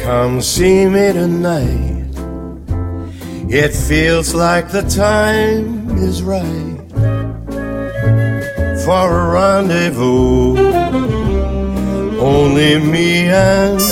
Come see me tonight. It feels like the time is right for a rendezvous. Only me and